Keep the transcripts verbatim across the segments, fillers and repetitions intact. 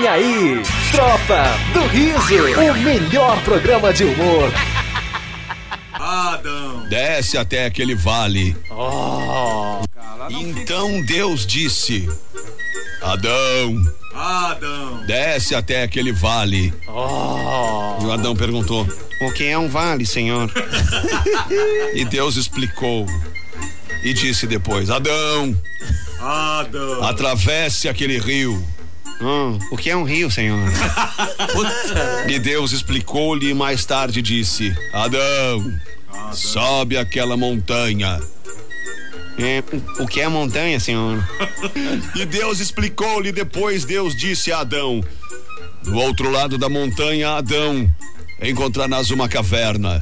Vem aí, Tropa do Riso, o melhor programa de humor. Adão, desce até aquele vale. Oh. Então Deus disse: Adão, Adão, desce até aquele vale. Oh. E o Adão perguntou: o que é um vale, Senhor? E Deus explicou e disse depois: Adão, Adão, atravesse aquele rio. Hum, o que é um rio, Senhor? E Deus explicou-lhe e mais tarde disse: Adão, Adão, sobe aquela montanha. É, o que é montanha, Senhor? E Deus explicou-lhe depois. Deus disse a Adão: do outro lado da montanha, Adão, encontrarás uma caverna.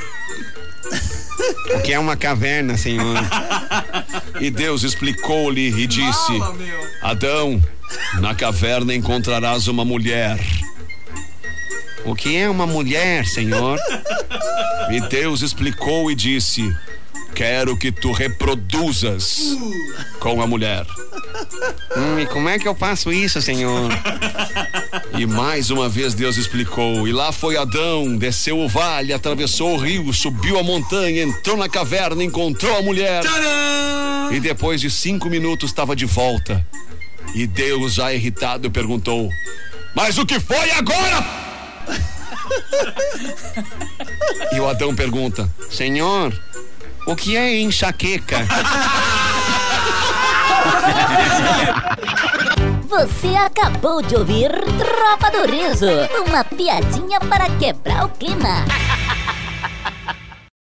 O que é uma caverna, Senhor? E Deus explicou-lhe e disse: Adão, na caverna encontrarás uma mulher. O que é uma mulher, Senhor? E Deus explicou e disse: quero que tu reproduzas com a mulher. Hum, e como é que eu faço isso, Senhor? E mais uma vez Deus explicou. E lá foi Adão, desceu o vale, atravessou o rio, subiu a montanha, entrou na caverna, encontrou a mulher. Tcharam! E depois de cinco minutos estava de volta. E Deus, já irritado, perguntou: mas o que foi agora? E o Adão pergunta: Senhor, o que é enxaqueca? Você acabou de ouvir Tropa do Riso, uma piadinha para quebrar o clima.